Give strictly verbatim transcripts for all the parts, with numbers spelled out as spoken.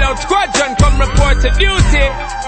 out squadron, come report to duty.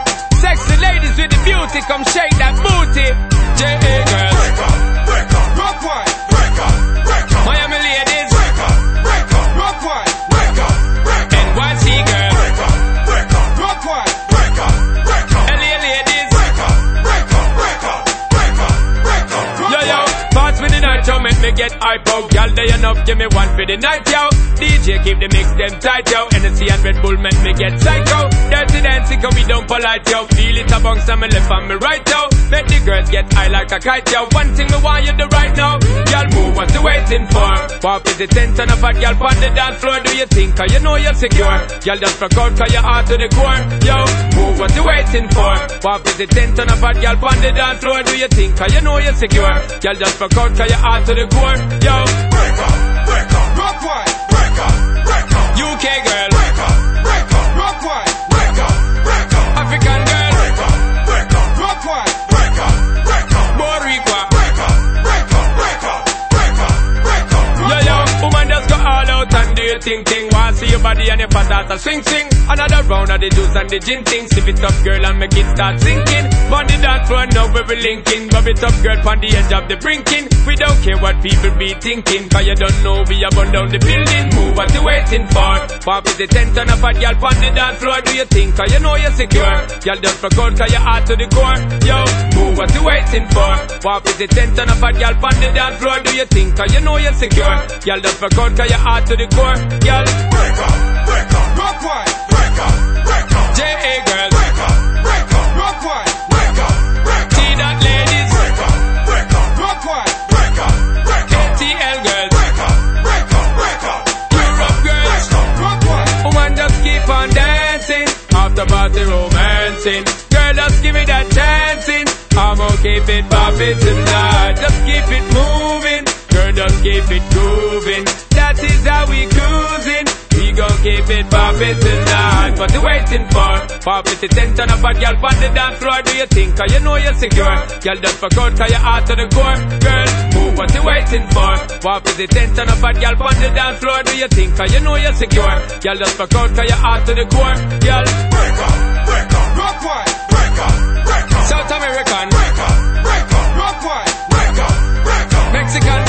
Sexy ladies with the beauty, come shake that booty. J A girls, break up, break up, rock white, break up, break up, Miami ladies, break up, break up, rock white, break up, break up, N Y C girls, break up, break up, rock white, break up, break up, L A ladies, break up, break up, break up, break up, break up, yo yo, pass me the night, yo, make me get hype out. Y'all day enough, give me one for the night, yo. D J keep the mix them tight, yo. Hennessy and Red Bull make me get psycho. Dirty dancing, cause we don't polite, yo. Feel it amongst on me left and me right, yo. Make the girls get high like a kite, yo. One thing me want you to right now, y'all move, what you waiting for? Pop is the tent and a fat y'all on the dance floor. Do you think, cause you know you're secure? Y'all just rock out, cause you're hard to the core, yo. Move, what you waiting for? Pop is the tent and a fat y'all on the dance floor. Do you think, cause you know you're secure? Y'all just rock out, cause you're hard to the core, yo. break up, break up, Rock white, break up, break up, U K girl, break up, break up, rock white, break up, break up, African girl, break up, break up, rock white, break up, break up, Boricua, break up, break up, break up, break up, break up. yo yo, woman just go all out and do your thing thing. Want see your body and your fat ass a swing swing. Another round of the juice and the gin thing. Sip it up girl and make it start sinking. On the dance floor now we be linking. Bob it up girl on the edge of the brinking. We don't care what people be thinking, cause you don't know we are burn down the building. Move, what you waiting for? Pop is the tent and a fat girl on the dance floor. Do you think, cause you know you're secure? Y'all just rock out cause you're hard to the core, yo. Move, what you waiting for? Pop is the tent and a fat girl on the dance floor. Do you think, cause you know you're secure? Y'all just rock out cause you're hard to the core, y'all. Break up, break up, Rock white, break up, break up, J A girls, break up, break up, rock white, break up, break up, T dot ladies, break up, break up, rock white, break up, break K up, T L girls, break up, break up, break up, Europe girls, break up, rock white. Woman just keep on dancing, after party romancing. Girl just give me that dancing. I'm gonna keep it poppin' tonight. Just keep it moving, girl just keep it grooving. That is how we cruising. We gon' keep it poppin' tonight. What you waiting for? Pop it the tent and a fat girl on the dance floor. Do you think, cause you know you're secure? Girl just fuck out cause you're hard to the core. Girl, move, what you waiting for? Pop it the tent and a fat girl on the dance floor. Do you think, cause you know you're secure? Girl just fuck out cause you're hard to the core. Girl, break up, break up, rock white, break up, break up, South American, break up, break up, rock white, break up, break up, Mexican